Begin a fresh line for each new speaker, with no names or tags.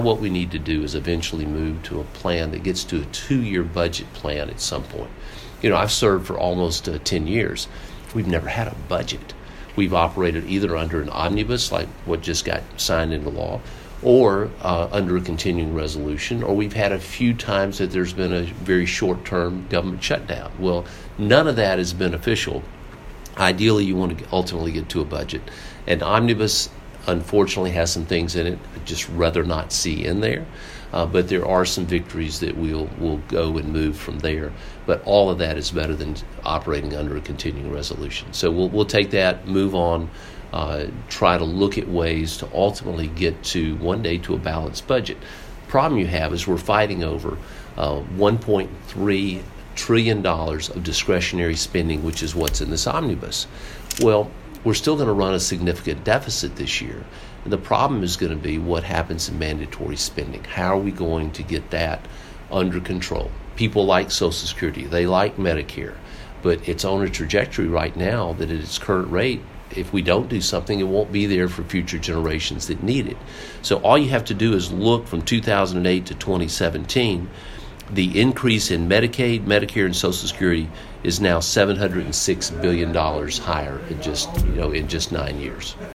What we need to do is eventually move to a plan that gets to a 2-year budget plan at some point. I've served for almost 10 years. We've never had a budget. We've operated either under an omnibus, like what just got signed into law, or under a continuing resolution, or we've had a few times that there's been a very short-term government shutdown. Well, none of that is beneficial. Ideally, you want to ultimately get to a budget. An omnibus, unfortunately, has some things in it I'd just rather not see in there. But there are some victories that we'll go and move from there. But all of that is better than operating under a continuing resolution. So we'll take that, move on, try to look at ways to ultimately get to one day to a balanced budget. Problem you have is we're fighting over $1.3 trillion of discretionary spending, which is what's in this omnibus. Well, we're still going to run a significant deficit this year. And the problem is going to be what happens in mandatory spending. How are we going to get that under control? People like Social Security. They like Medicare. But it's on a trajectory right now that at its current rate, if we don't do something, it won't be there for future generations that need it. So all you have to do is look from 2008 to 2017. The increase in Medicaid, Medicare, and Social Security is now $706 billion higher in just 9 years.